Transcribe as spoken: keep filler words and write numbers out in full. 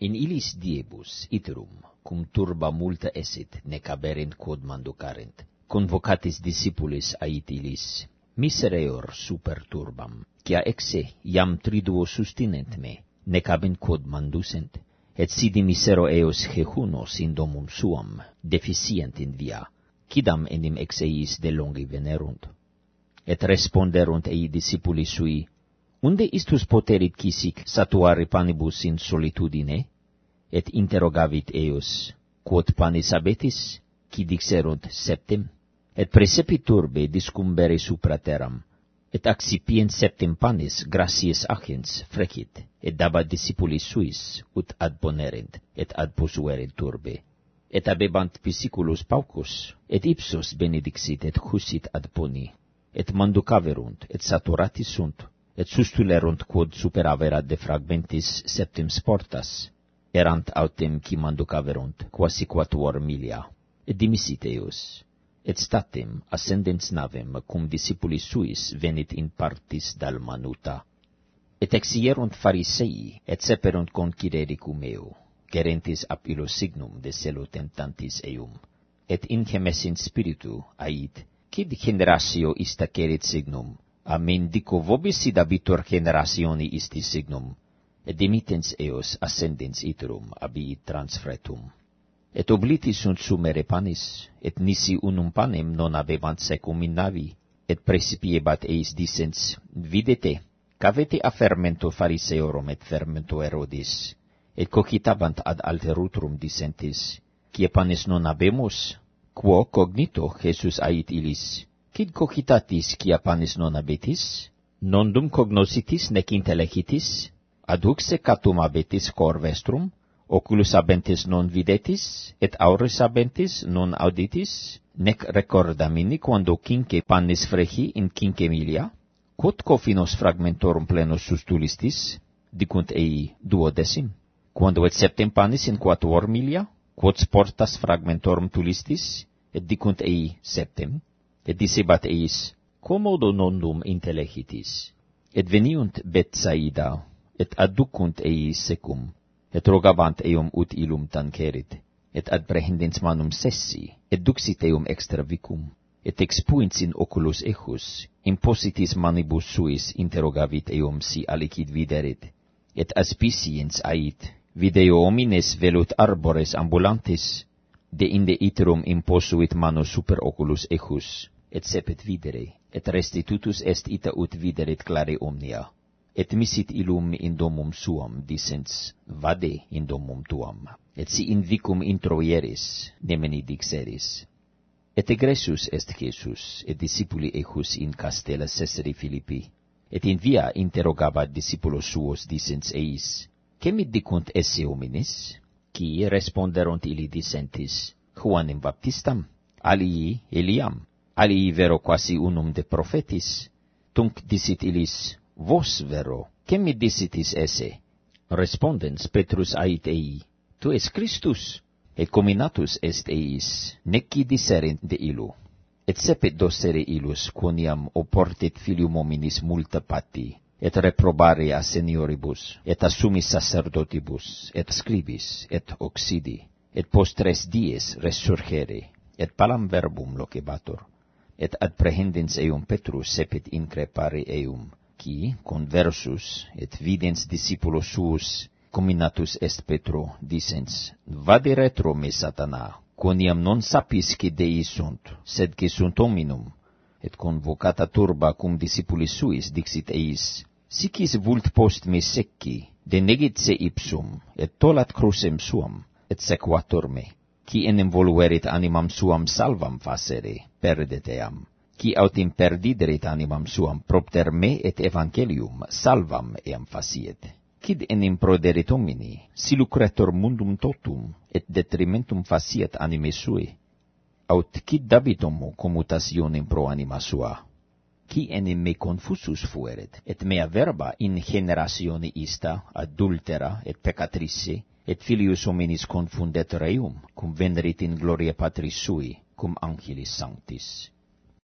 In illis diebus iterum, cum turba multa esit, necaberent quod manducarent, convocatis discipulis ait illis, misereor super turbam, quia exe iam triduo sustinent me, necabent quod mandusent, et sidi misero eos jejunos in domum suam, deficient in via, quidam enim ex eis de longi venerunt. Et responderunt ei discipuli sui, unde istus poterit quisic satuare panibus in solitudine? Et interrogavit eos, quod panis habetis, qui dixerunt septem? Et precepit turbe discumbere supra terram, et accipient septem panis gratias agens frecit, et dabat discipulis suis, ut adponerent, et adposuerent turbe. Et abebant pisciculus paucus, et ipsos benedixit et husit adponi, et manducaverunt, et saturati sunt, et sustulerunt quod superaverat de fragmentis septem sportas, erant autem qui manducaverunt, quasi quatuor milia, et dimisit eos, et statem ascendens navem cum discipulis suis venit in partis dalma nuta. Et exierunt Pharisei, et seperunt concidere cum eo, gerentis ab illo signum de celo temptantis eum, et ingemes in spiritu ait, quid generatio ista querit signum, amen dico vobis id abitur generationi isti signum, et dimitens eos ascendens iterum abiit transfretum. Et obliti sunt sumere panis, et nisi unum panem non avebant secum in navi, et precipiebat eis dicens, videte, cavete a fermento Phariseorum et fermento Herodis, et cogitabant ad alterutrum dicentis, quie panis non habemus? Quo cognito Jesus ait illis, quid cogitatis quia panis non habetis? Non dum cognositis nec intelegitis? Aduxe catum habetis cor vestrum? Oculus habentis non videtis, et auris habentis non auditis? Nec recordamini quando quinque pannis fregi in quinque milia? Quod cofinos fragmentorum plenos sustulistis? Dicunt ei duodecim. Quando et septem pannis in quatuor milia? Quod sportas fragmentorum tulistis? Et dicunt ei septem. Et dicebat eis, commodo nondum intelegitis? Et veniunt Betsaida, et adducunt ei secum, et rogabant eum ut illum tancerit, et adprehendens manum sessi, et duxit eum extra vicum, et expuint in oculus ejus, impositis manibus suis interrogavit eum si alicid viderit, et aspiciens ait, video homines velut arbores ambulantis, de inde iterum imposuit mano super oculus ejus, et sepet videre, et restitutus est ita ut viderit clare omnia, et misit illum in domum suam, dicens, vade in domum tuam, et si in vicum introieris, nemeni dixeris. Et egressus est Jesus, et discipuli ejus in castella Caesari Philippi, et in via interrogabat discipulos suos, dicens eis, Quemit dicunt esse homines? Qui responderunt illi dicentis, Juanem Baptistam, alii Eliam, alii vero quasi unum de prophetis. Tunc dicit illis, vos vero, quemit dicitis esse? Respondens Petrus ait ei, tu es Christus, et cominatus est eis, nequi disserent de illu. Et sepet docere illus quoniam oportet filium hominis multa pati, et reprobare a senioribus, et assumis sacerdotibus, et scribis, et oxidi, et post tres dies resurgere, et palam verbum locebatur, et ad prehendens eum Petrus sepet increpare eum, qui conversus, et videns discipulos suus, cominatus est Petro, dicens, vade retro me Satana, quoniam non sapis qui Dei sunt, sed qui sunt hominum, et convocata turba cum discipulis suis dixit eis, sicis vult post me secci, denegit se ipsum, et tolat crucem suam, et sequatur me, qui enem voluerit animam suam salvam facere, perdet eam, qui autem perdiderit animam suam propter me et evangelium salvam eam faciet. Quid enim proderit homini, si lucretur mundum totum, et detrimentum faciet anime sui? Aut quid dabit homo commutationem pro anima sua? Qui enim me confusus fueret, et mea verba in generatione ista adultera et peccatrice, et filius hominis confundet reum, cum venerit in gloria Patris sui, cum angelis sanctis.